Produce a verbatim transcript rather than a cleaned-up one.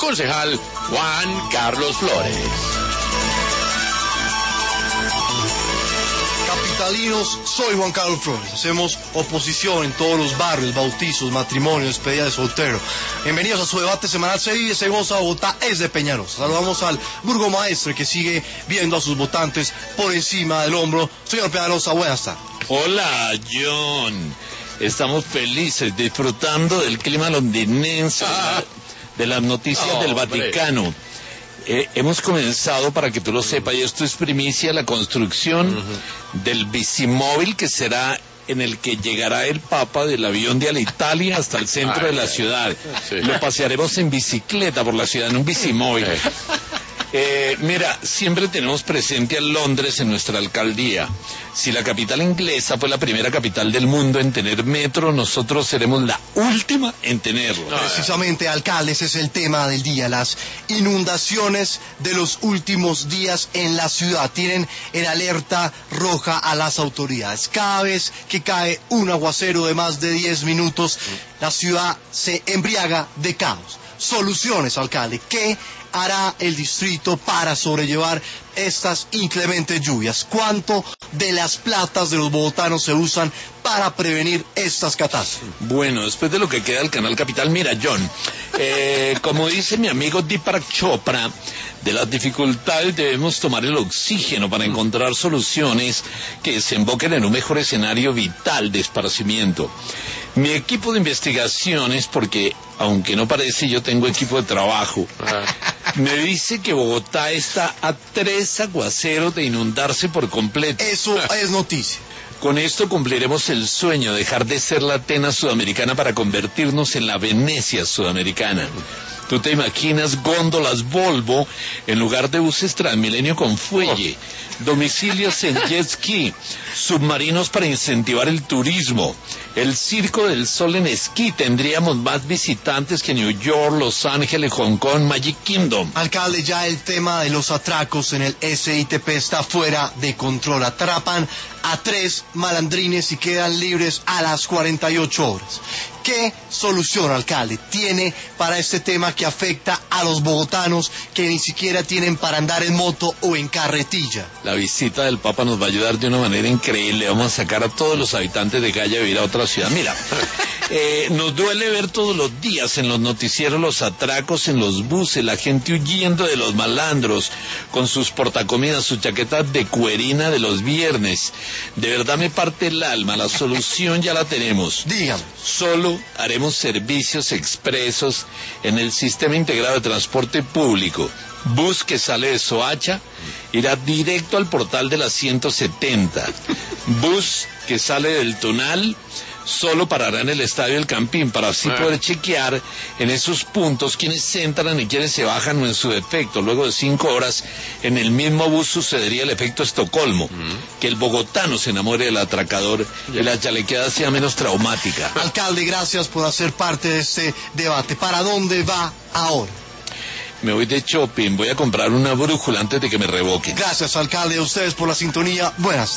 concejal Juan Carlos Flores. Capitalinos, soy Juan Carlos Flores. Hacemos oposición en todos los barrios, bautizos, matrimonios, despedida de soltero. Bienvenidos a su debate semanal. Se vive, se goza, Bogotá es de Peñarosa. Saludamos al burgomaestre que sigue viendo a sus votantes por encima del hombro. Señor Peñarosa, buenas tardes. Hola, John. Estamos felices, disfrutando del clima londinense, ah. de las noticias oh, del Vaticano. Hombre. Eh, hemos comenzado, para que tú lo sepas, y esto es primicia, la construcción uh-huh. del bicimóvil que será en el que llegará el Papa del avión de Alitalia hasta el centro ay, de la ay, ciudad. Sí. Lo pasearemos en bicicleta por la ciudad, en un bicimóvil. Eh, mira, siempre tenemos presente a Londres en nuestra alcaldía. Si la capital inglesa fue la primera capital del mundo en tener metro, nosotros seremos la última en tenerlo. Precisamente, alcalde, ese es el tema del día. Las inundaciones de los últimos días en la ciudad tienen en alerta roja a las autoridades. Cada vez que cae un aguacero de más de diez minutos, la ciudad se embriaga de caos. Soluciones, alcalde. ¿Qué hará el distrito para sobrellevar estas inclementes lluvias? ¿Cuánto de las platas de los bogotanos se usan para prevenir estas catástrofes? Bueno, después de lo que queda del Canal Capital, mira, John, eh, como dice mi amigo Deepak Chopra, de las dificultades debemos tomar el oxígeno para encontrar soluciones que desemboquen en un mejor escenario vital de esparcimiento. Mi equipo de investigaciones, porque aunque no parece, yo tengo equipo de trabajo, me dice que Bogotá está a tres aguaceros de inundarse por completo. Eso es noticia. Con esto cumpliremos el sueño, dejar de ser la Atenas sudamericana para convertirnos en la Venecia sudamericana. ¿Tú te imaginas góndolas Volvo en lugar de buses Transmilenio con fuelle? Domicilios en jet ski, submarinos para incentivar el turismo, el Circo del Sol en esquí. Tendríamos más visitantes que New York, Los Ángeles, Hong Kong, Magic Kingdom. Alcalde, ya el tema de los atracos en el S I T P está fuera de control. Atrapan a tres malandrines y quedan libres a las cuarenta y ocho horas. ¿Qué solución, alcalde, tiene para este tema que afecta a los bogotanos que ni siquiera tienen para andar en moto o en carretilla? La visita del Papa nos va a ayudar de una manera increíble. Vamos a sacar a todos los habitantes de calle a vivir a otra ciudad. Mira, eh, nos duele ver todos los días en los noticieros los atracos en los buses, la gente huyendo de los malandros con sus portacomidas, sus chaquetas de cuerina de los viernes. De verdad me parte el alma. La solución ya la tenemos. Dígame. Solo haremos servicios expresos en el sistema integrado de transporte público. Bus que sale de Soacha irá directo al portal de la ciento setenta. Bus que sale del Tunal solo parará en el Estadio del Campín, para así poder chequear en esos puntos quiénes entran y quiénes se bajan, o en su defecto, luego de cinco horas en el mismo bus sucedería el efecto Estocolmo, uh-huh. que el bogotano se enamore del atracador y la chalequeada sea menos traumática. Alcalde, gracias por hacer parte de este debate. ¿Para dónde va ahora? Me voy de shopping, voy a comprar una brújula antes de que me revoquen. Gracias, alcalde, a ustedes por la sintonía. Buenas